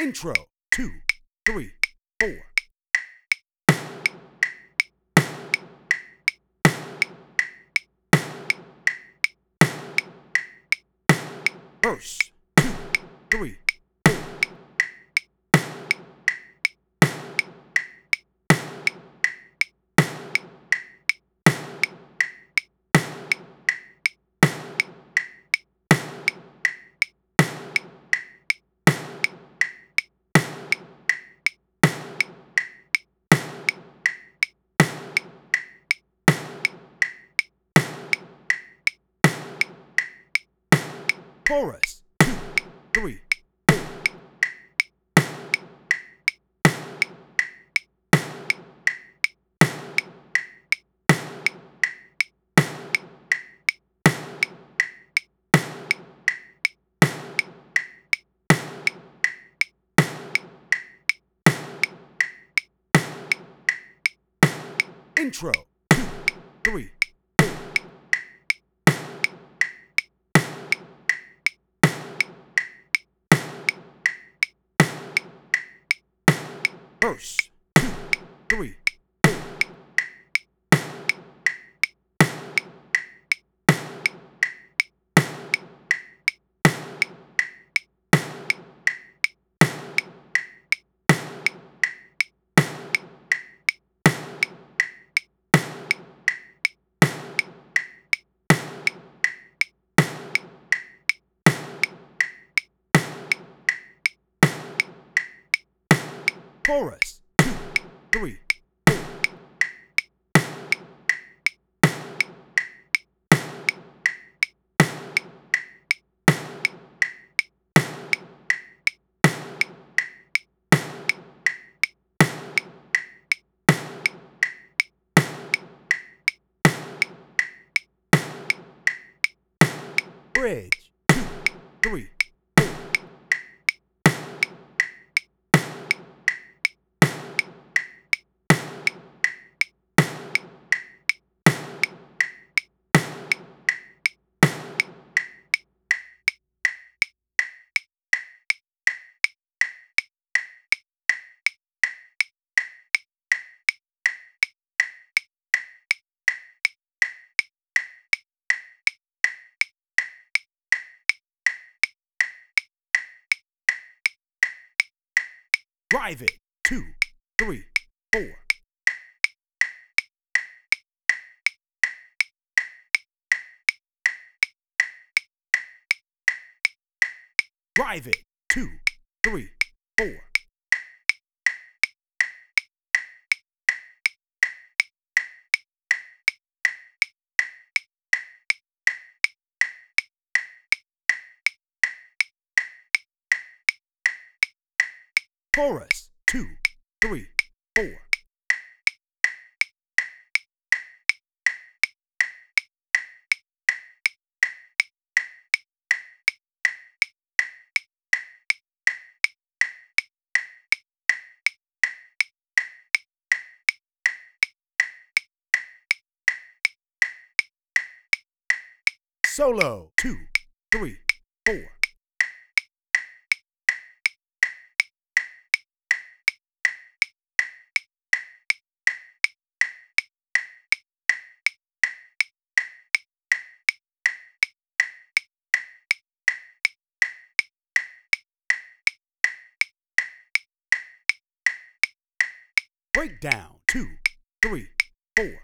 Intro, 2, 3, 4. Verse, 2, 3, 4. Chorus, 2, 3, 4. Intro, 2, 3, 4. Verse, 2, 3, 4. Chorus, 2, 3, 4. Bridge, 2, 3, 4. Drive it, 2, 3, 4. Drive it, 2, 3, 4. Chorus, 2, 3, 4. Solo, 2, 3, 4. Breakdown, 2, 3, 4.